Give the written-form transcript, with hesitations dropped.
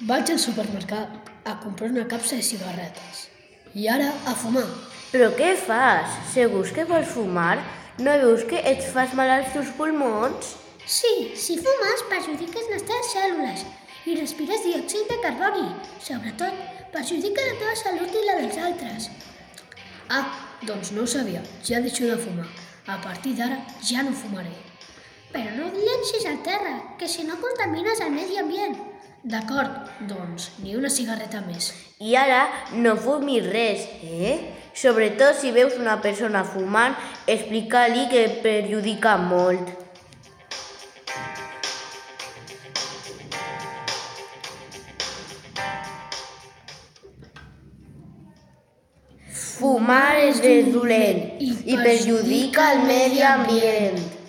Vaig al supermercat a comprar una capsa de cigarretes i ara a fumar. Però què fas? Segurs que vols fumar? No veus que et fas mal als teus pulmons? Sí, si fumes perjudiques les teves cèl·lules i respires diòxid de carboni. Sobretot, perjudica la teva salut i la dels altres. Ah, doncs no ho sabia. Ja deixo de fumar. A partir d'ara ja no fumaré. Però no et llencis al terra, que si no contamines el medi ambient. D'acord, doncs ni una cigarreta més. I ara no fumis res, Sobretot si veus una persona fumant, explica-li que perjudica molt. Fumar és dolent i perjudica el medi ambient.